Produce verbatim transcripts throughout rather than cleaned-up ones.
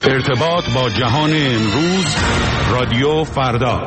ارتباط با جهان امروز، رادیو فردا.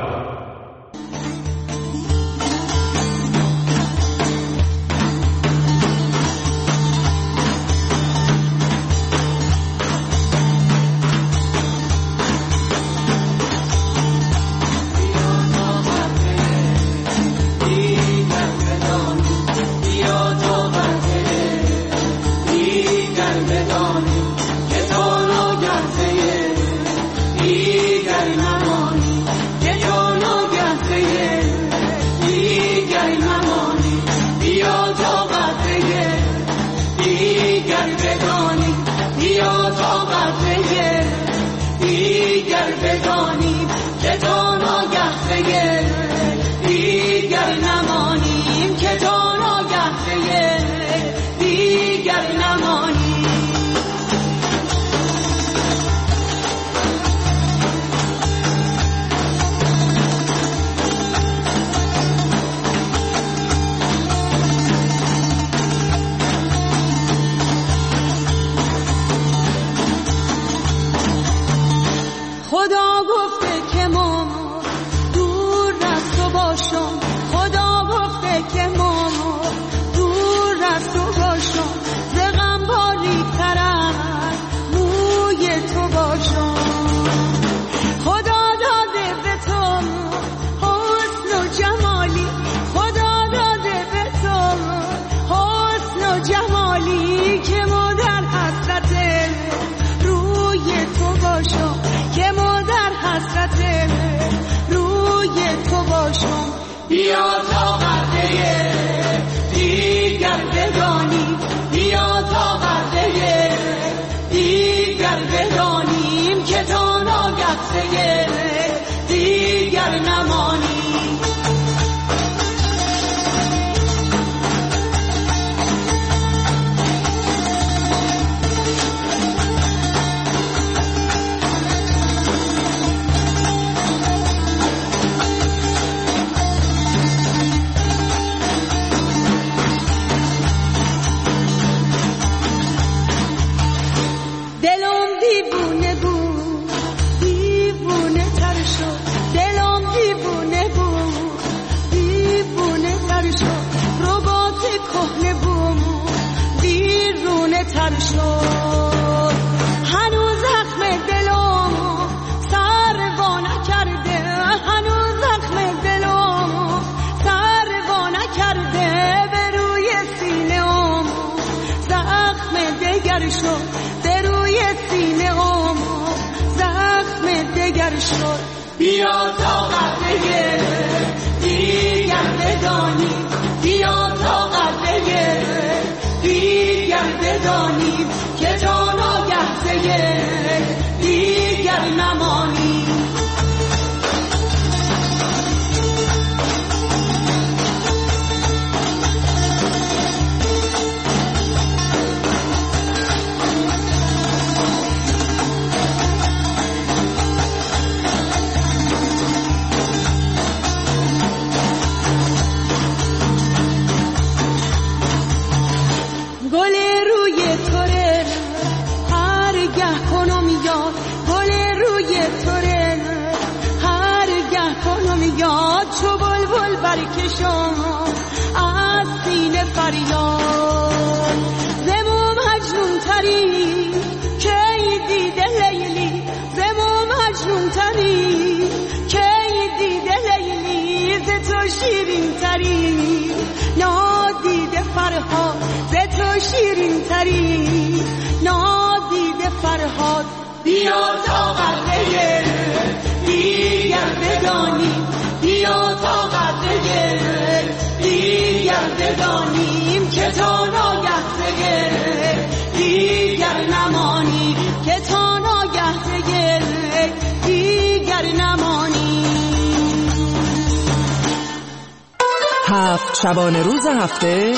هفت شبانه روز هفته،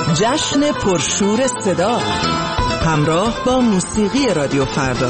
جشن پرشور صدا، همراه با موسیقی رادیو فردا.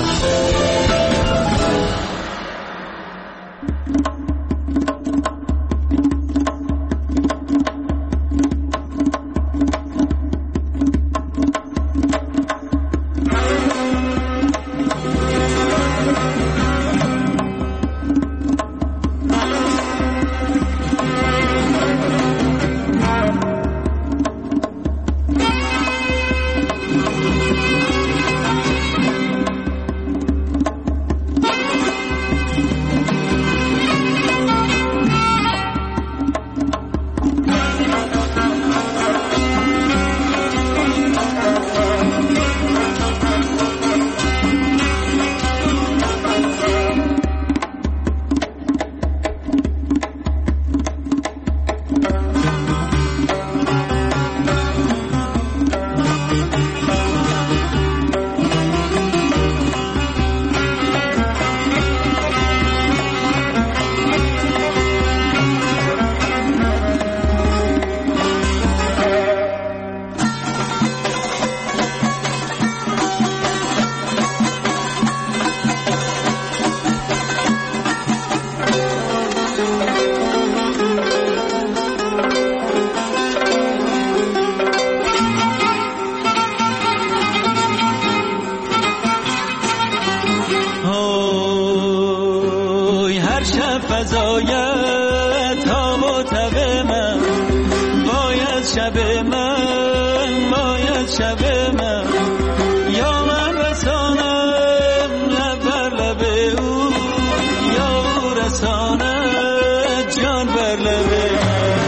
فزاید تاب و تب من، باید شب من، باید شب من، یا من رسانم لب بر لب او، یا او رساند جان بر لب من.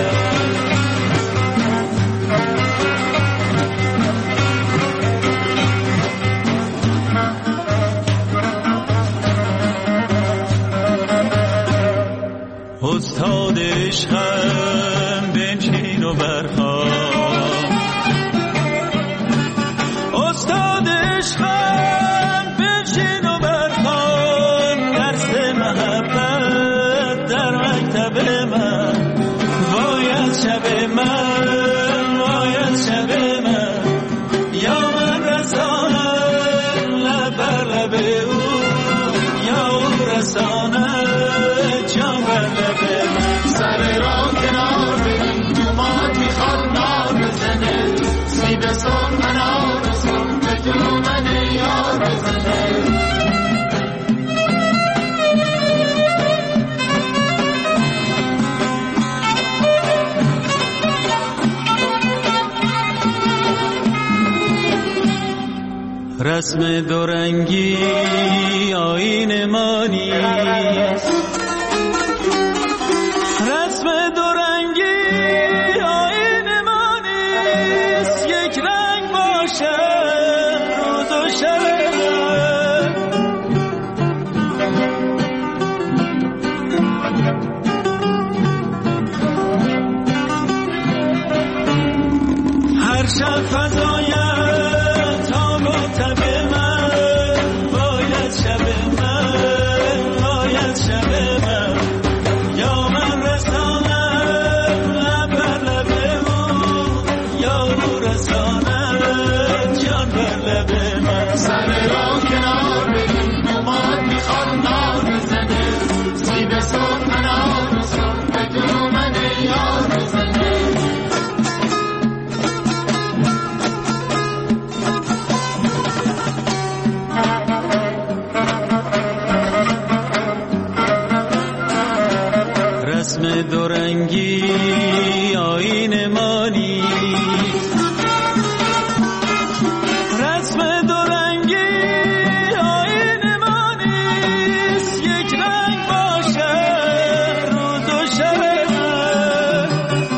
استاد عشقم بنشین و برخوان، استاد عشقم بنشین و برخوان، درس محبت در مکتب من، باید شب من، باید شب من، یا من رسانم لب بر لب او، یا او رسانم جان بر لب من. سر را کنار بریم دومات میخواد نار بزنه، سیب سن انار سن به تو من یار بزنه. رسم دورنگی آیین ما نیست، رسم دورنگی آیین ما نیست، یک رنگ باشه روز و شب. هر شب فضاید تاب و تب من، باید شب من، باید شب من، یا من رسانم لب بر لب او، یا او رسانم جان بر لب من. سر را کنار بریم دومات میخواد نار بزنه، سیب سن انار سن به تو من یار بزنه. رسم دورنگی آیین ما نیست، رسم دورنگی آیین ما نیست، یک رنگ باشه روز و شب من.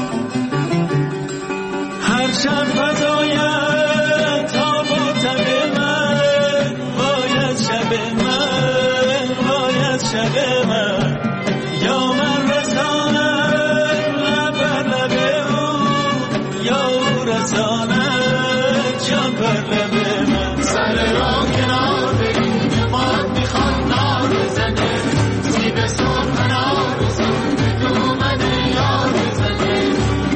هر شب فضاید تاب و تب من، باید شب من، باید شب من، یا من رسانم لب بر لب او، یا او رسانم جان بر لب من. سر را کنار بریم دومات میخواد نار بزنه، سیب سن انار سن به تو من یار بزنه.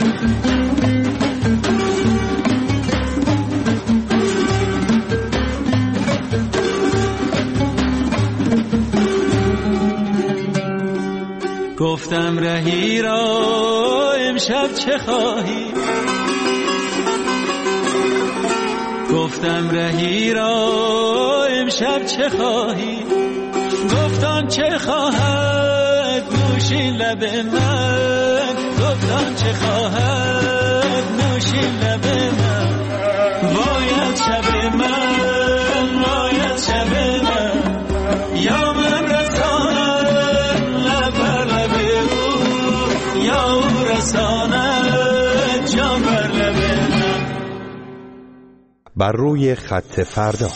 گفتم رهی را امشب چه خواهی، گفتم رهی را امشب چه خواهی، گفتم چه خواهد نوشین لب من، گفتم چه خواهد نوشین لب من، باید شب من، باید شب من، یا من رسانم لب بر لب او، یا او رسانم جان بر لب من. بر روی خط فردا.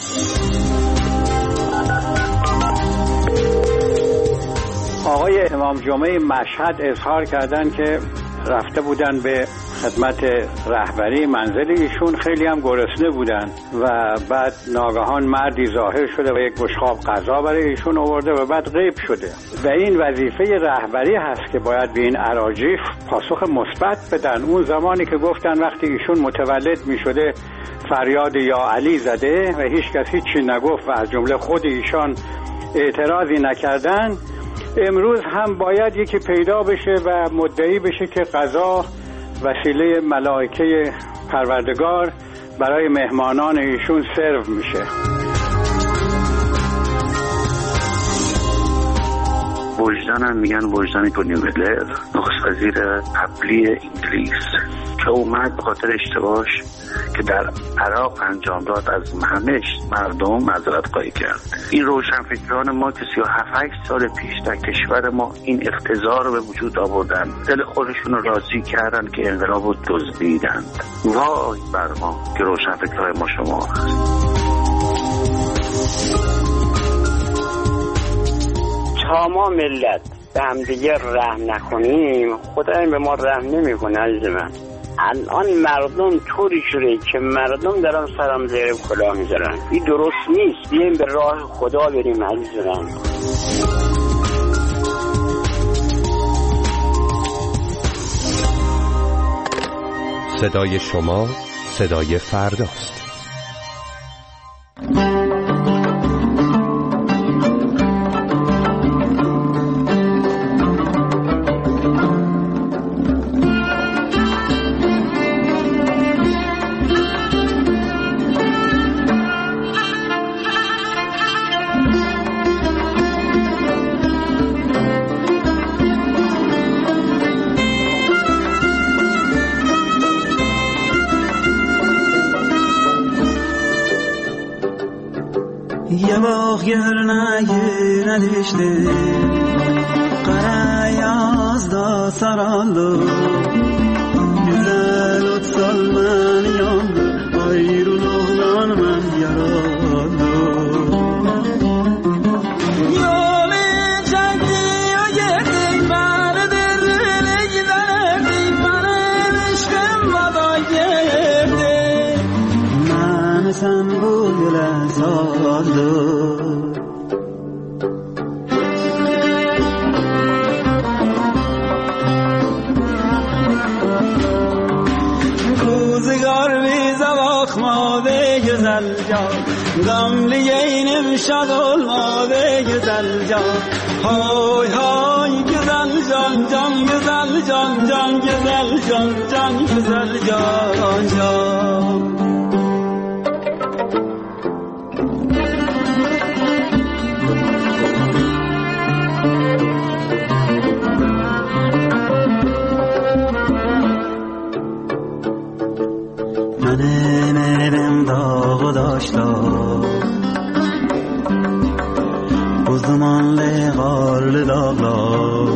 آقای امام جمعه مشهد اظهار کردند که رفته بودن به خدمت رهبری منزل ایشون، خیلی هم گرسنه بودن و بعد ناگهان مردی ظاهر شده و یک بشقاب غذا برای ایشون آورده و بعد غیب شده. و این وظیفه رهبری هست که باید به این اراجیف پاسخ مثبت بدن. اون زمانی که گفتن وقتی ایشون متولد می شده فریاد یا علی زده و هیچ کس هیچی نگفت و از جمله خود ایشان اعتراضی نکردن، امروز هم باید یکی پیدا بشه و مدعی بشه که قضا وسیله ملائکه پروردگار برای مهمانان ایشون سرو میشه. وجدانم میگن وجدان تونی بلر، نخست وزیر قبلی انگلیس که اومد به خاطر اشتباهش که در عراق انجام داد از همه مردم معذرت خواهی کرد. این روشنفکران ما که سی و هفت سال پیش در کشور ما این اقتضا رو به وجود آوردن، دل خودشون رو راضی کردن که انقلاب رو دزدیدند. وای بر ما که روشنفکران ما شما تا ما ملت به هم دیگه رحم نکنیم خدای به ما رحم نمیکنه. عزیز من الان مردم طوری شده که مردم دارن سرم زیر کلاه میذارن، این درست نیست. بیایم به راه خدا بریم عزیز من. صدای شما صدای فرداست. یه باغ گرنگی نداشته قره یازده سرالو güzel ot salman yandı ayrıl oğlan men yaralı yolu çekti o gitti bana derine giderdi benim işim bana geldi ben sen bu güle saldı güzel can gamliyeynim şad olmadı güzel can hay hay güzel can can güzel can can güzel can can güzel can can Uzmanlı karlı dağlar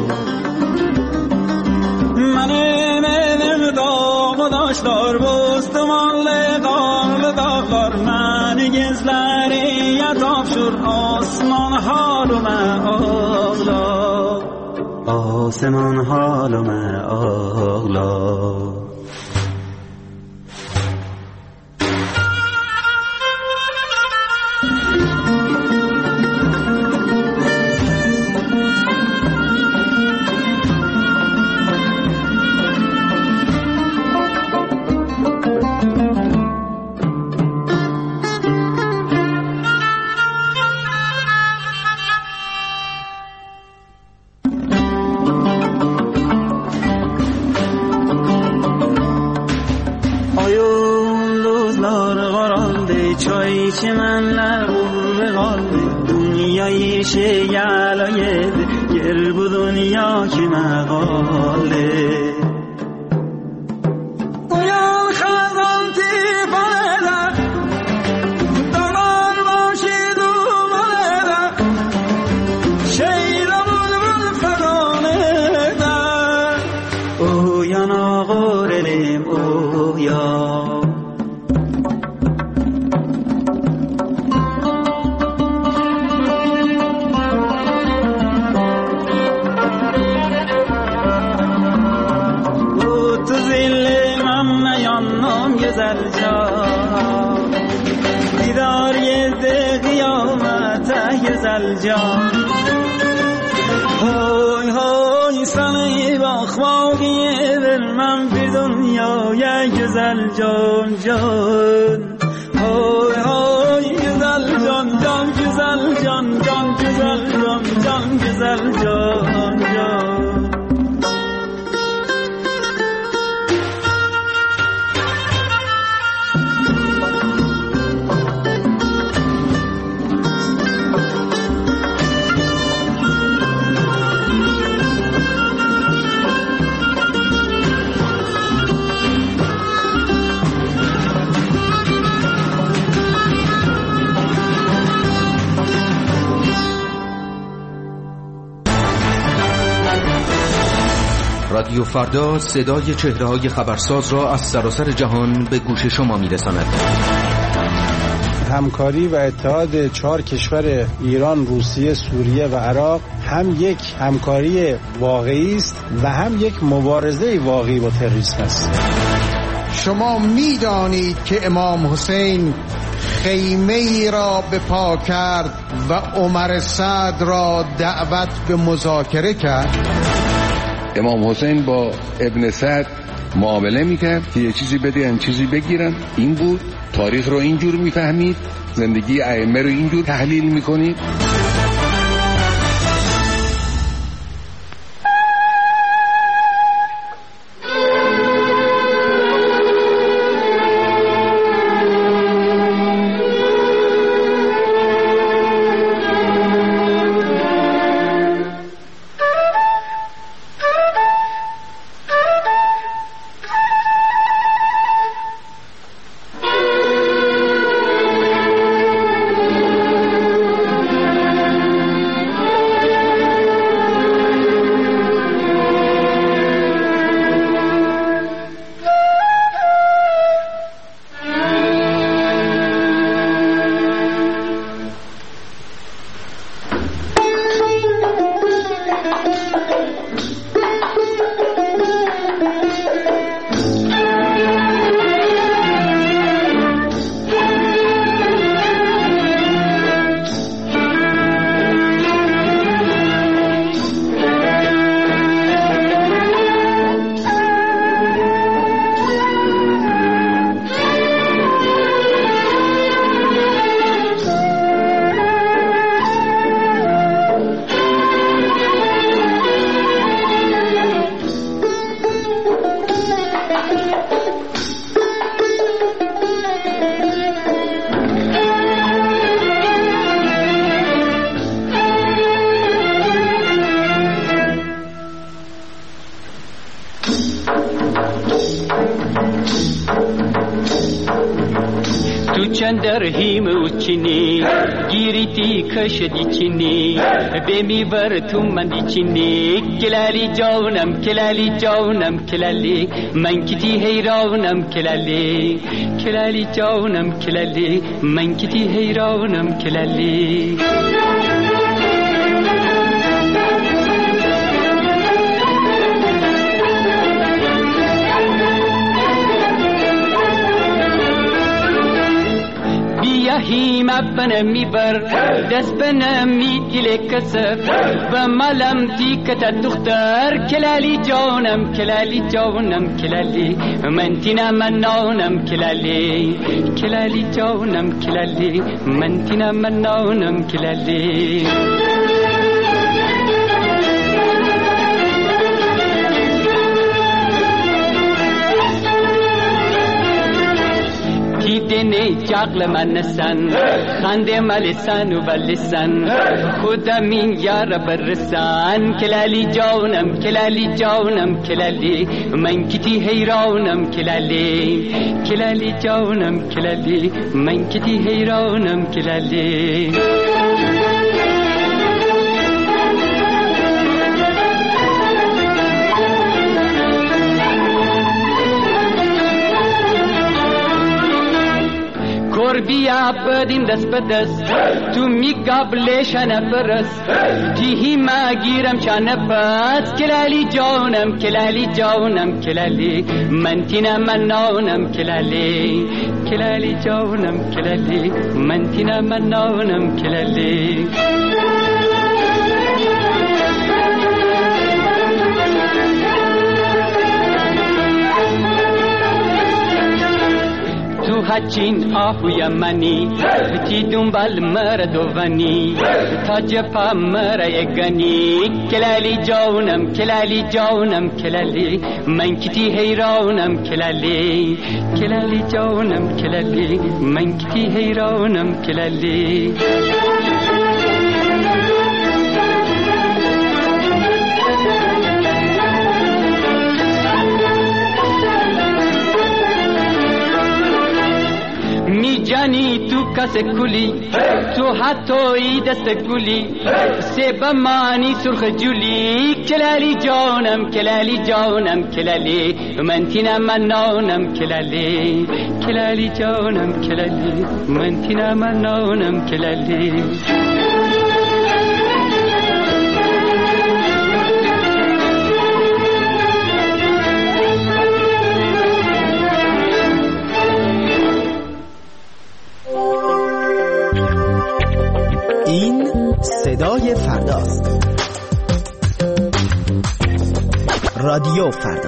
Benim elim dağ daşlar Uzmanlı karlı dağlar Beni gizleriye tapşır Osman halıme ağlar Osman halıme ağlar çimenler vurdu kaldı dünyayı şey yalaydı yer bu dünya kime kaldı uyan kazan tipanede dağlar başı dumanede şeyle bulbul feganede uyan ağır elim uyan güzel can Didar yedi kıyamete güzel can Hoy hoy sana bakmak vermem bir dünyaya güzel can can Hoy hoy güzel can can güzel can can güzel can can güzel can can رادیو فردا صدای چهره‌های خبرساز را از سراسر جهان به گوش شما می‌رساند. همکاری و اتحاد چهار کشور ایران، روسیه، سوریه و عراق هم یک همکاری واقعی است و هم یک مبارزه واقعی با تروریسم است. شما می‌دانید که امام حسین خیمه ای را به پا کرد و عمر سعد را دعوت به مذاکره کرد. امام حسین با ابن سعد معامله میکرد که یه چیزی بدهن چیزی بگیرن. این بود. تاریخ رو اینجور میفهمید، زندگی ائمه رو اینجور تحلیل میکنید. در هیم اوچینی گیریتی کشدی چینی بمی بر تو مندی چینی کلالی جانم کلالی جانم کلالی من کتی حیرانم کلالی کلالی جانم کلالی من کتی حیرانم کلالی هیم ابنم میبر دست بنم میگیل کسف و ملم تیکت دختر کلالی جانم کلالی جانم کلالی من تینا منانم کلالی کلالی جانم کلالی من تینا منانم کلالی دنی جاغل من نسن خنده ملسن و بلسن خودم این یار برسن کلالی جانم کلالی جانم کلالی من کتی حیرانم کلالی کلالی جانم کلالی من کتی حیرانم کلالی بیا بدین دست به دست تو می قبلشن برست دیهی ما گیرم چانه پس کلالی جانم کلالی جانم کلالی من تینا منانم کلالی کلالی جانم کلالی من تینا منانم کلالی تو هچین آهو یمنی تی دنبال مردوانی تا جپا مرایگانی کلالی جانم کلالی جانم کلالی من کتی حیرانم کلالی کلالی جانم کلالی من کتی حیرانم کلالی می جانی تو کس کلی تو حتی دست گلی سبب معنی سرخ جولی کلالی جانم کلالی جانم کلالی من تینم من نانم کلالی کلالی جانم کلالی من تینم من نانم کلالی این صدای فرداست. رادیو فردا.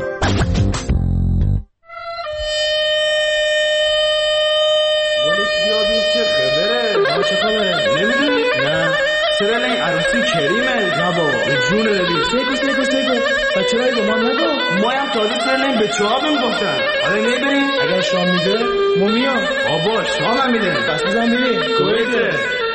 ولک بیا بین چه خبره؟ ما چه خبره؟ نمیدونی؟ نه چرا این عروسی کریمه؟ نه بابا به جون ببین سیگو سیگو سیگو بچه رایی به ما نگو ما هم تازه سرلیم به چه ها بیم گفتن آره نمیبریم؟ اگر شام میده ما میام آبا شام هم میده دست بزن بریم کویته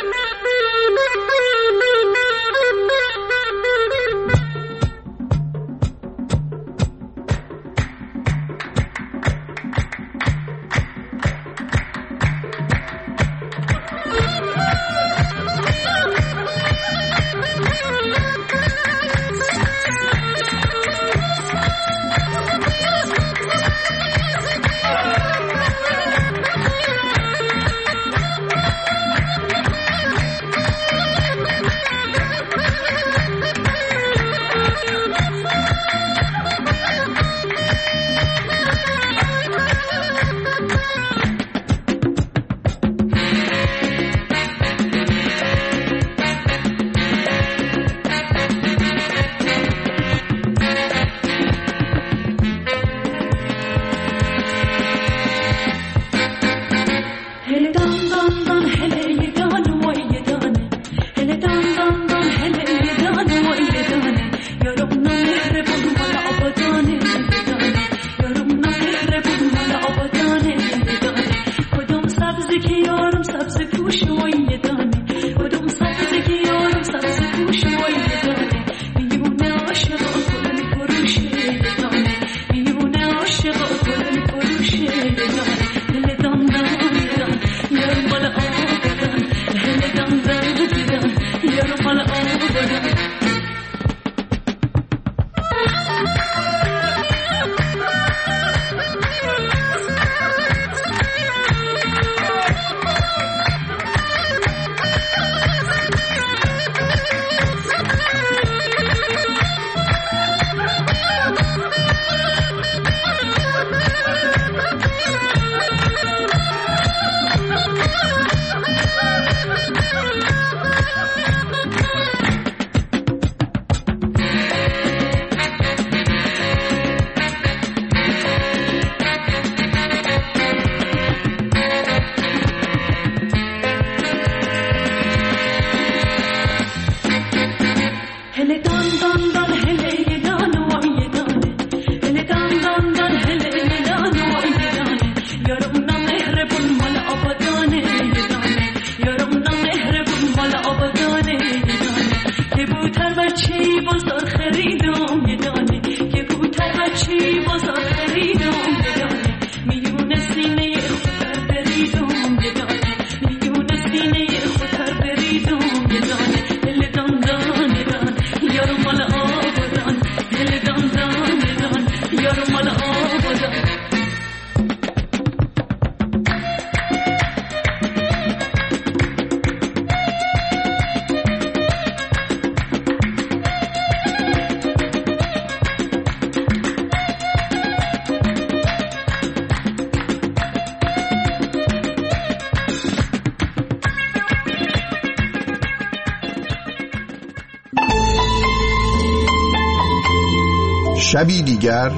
شبی دیگر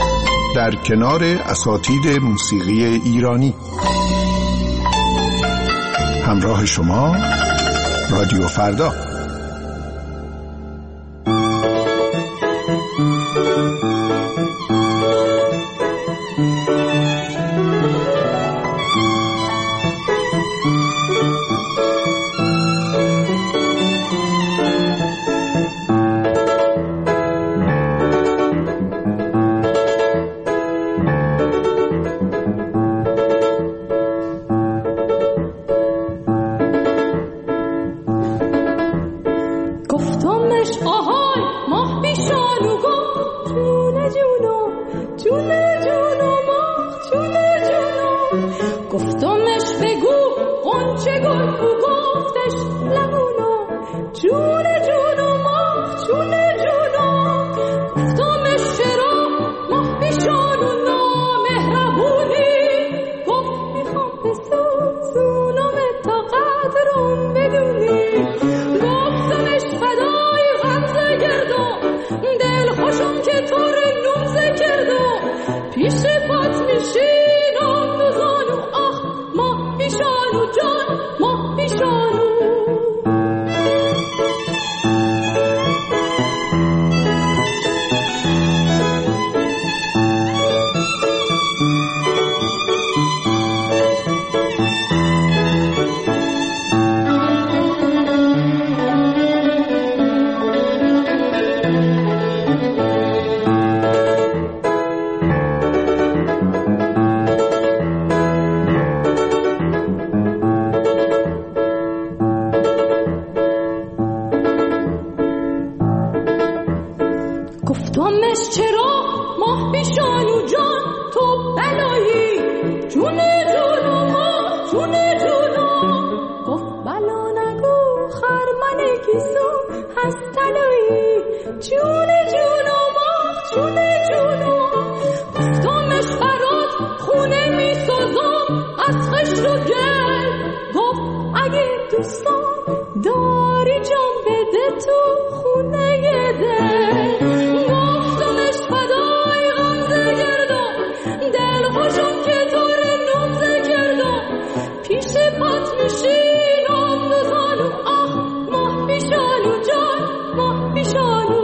در کنار اساتید موسیقی ایرانی. همراه شما رادیو فردا. گفتمش آهای ماه پیشانو گفت جونه جونو جونه جونو ماه جونه جونو. گفتمش بگو قنچه گل بو گفتش لبونو جونه جونو ماه جونه جونو. گفتمش چرا ماه پیشانو نامهربونی گفت میخوام بسوزونم تا قدرم بدونی. گفتمش فدای غمزه گردم دل خوشم که طور نوزه کردم پیش پات میشینم دو زانو آخ ماه پیشانو جان ماه پیشانو. گفتمش چرا ماه پیشانو جان تو بلایی جونه جونو ماه جونه جونو. گفت بلا نگو خرمن گیسو هست تلایی جونه جونو ماه جونه جونو. گفتمش برات خونه میسازم از خشت و گل. گفت اگه دوستان داری جان بده تو خونه دل. گفتمش فدای غمزه گردم دل خوشم که طور نوزه کردم پیش پات میشینم دو زانو آخ ماه پیشانو جان ماه پیشانو.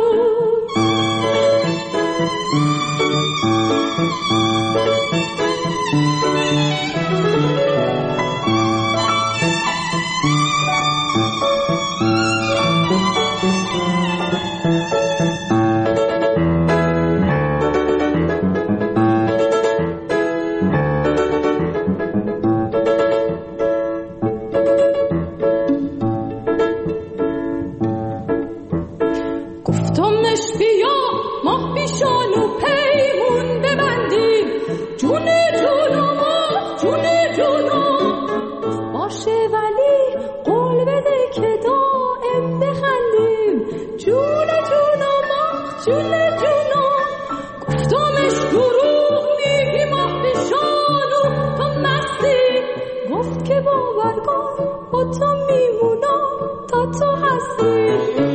گفتمش بیا ماه پیشانو پیمون ببندیم جونه جونو ماه جونه جونو. باشه ولی قول بده که دائم بخندیم جونه جونو ماه جونه جونو. گفتمش دروغ میگی ماه پیشانو تو مستی. گفت که باور کن با تو میمونم تا تو هستی.